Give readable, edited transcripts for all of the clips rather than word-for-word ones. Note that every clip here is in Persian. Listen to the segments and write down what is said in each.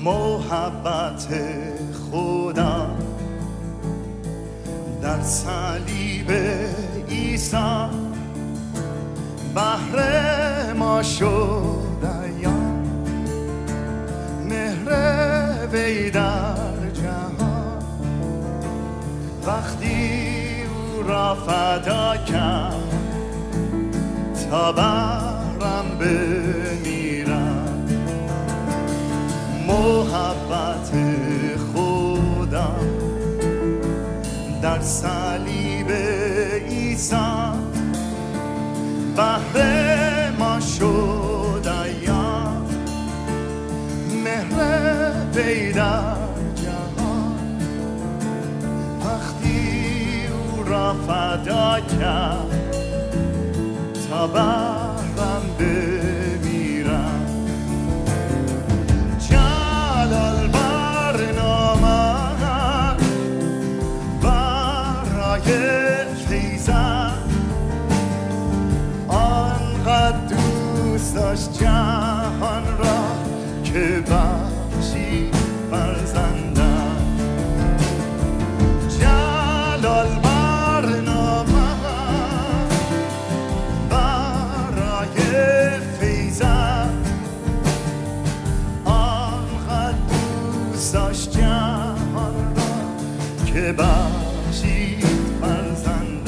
محبت خدا در صلیب عیسی بهر ما شد عیان، مهر وی در جهان وقتی او را فدا کرد تا برم بمیرم. محبت خدا در صلیب عیسی بهر ما شد عیان، مهر وی در جهان وقتی او را فدا کرد تا برم بمیرم. جلال برنامه برای فیضت آنقدر دوست داشت جهان را که بخشید فرزندم. جلال برنامه برای فیضت آنقدر دوست داشت جهان را که بخشید فرزندم.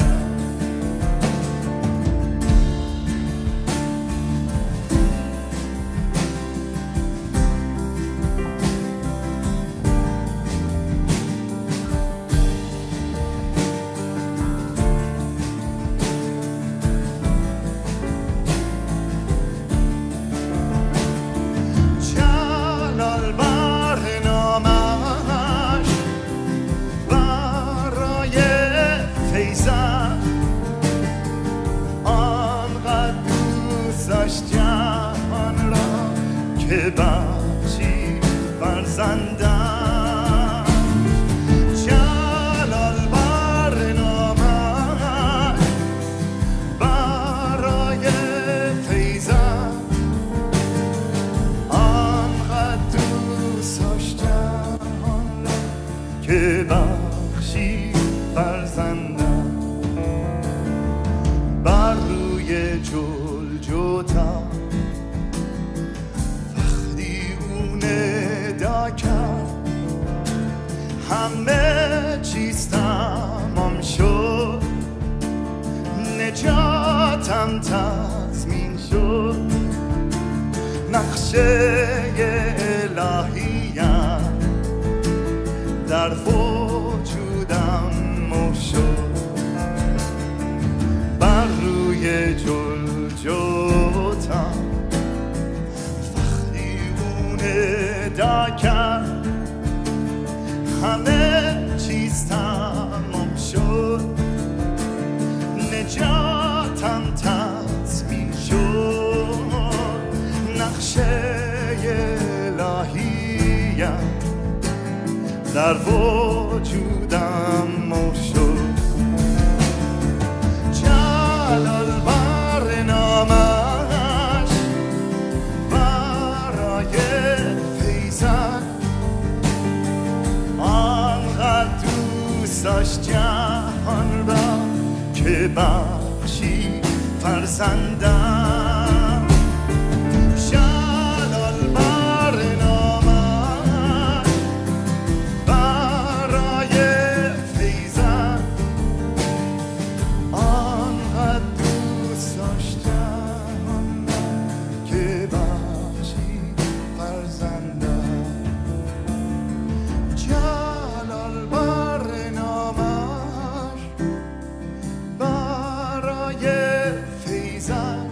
که بخشید فرزندم. جلال برنامه برای فیضت آنقدر دوست داشت جهان را که بخشید فرزندم. بر روی جلجتا همه چیز تمام شد، نجاتم تضمین شد. نقشه الهیم در وجودم مو شد. بر روی جلجتا وقتی اون ادا کرد همه چیز تمام شد، نجاتم تضمین شد. نقشه الهیم در وجودم مو شد. جلال برنامه‌اش برای فیضت آنقدر دوست داشت جهان را که بخشید فرزندم. جلال برنامه‌اش برای فیضت آنقدر دوست داشت جهان را که بخشید فرزندم. جلال برنامه‌اش برای فیضت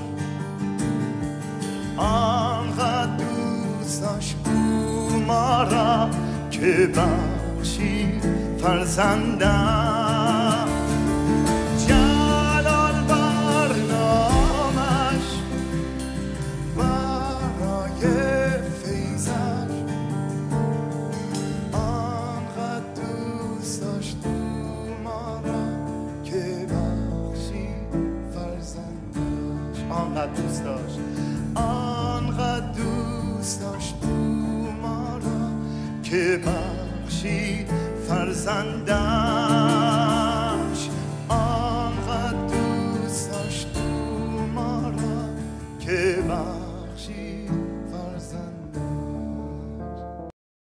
آنقدر دوست داشت او ما را که بخشید فرزندم. جلال برنامه‌اش برای فیضت آنقدر دوست داشت او ما را که بخشید فرزندش. آنقدر دوست داشت، آنقدر دوست داشت او ما را که بخشی فرزندش.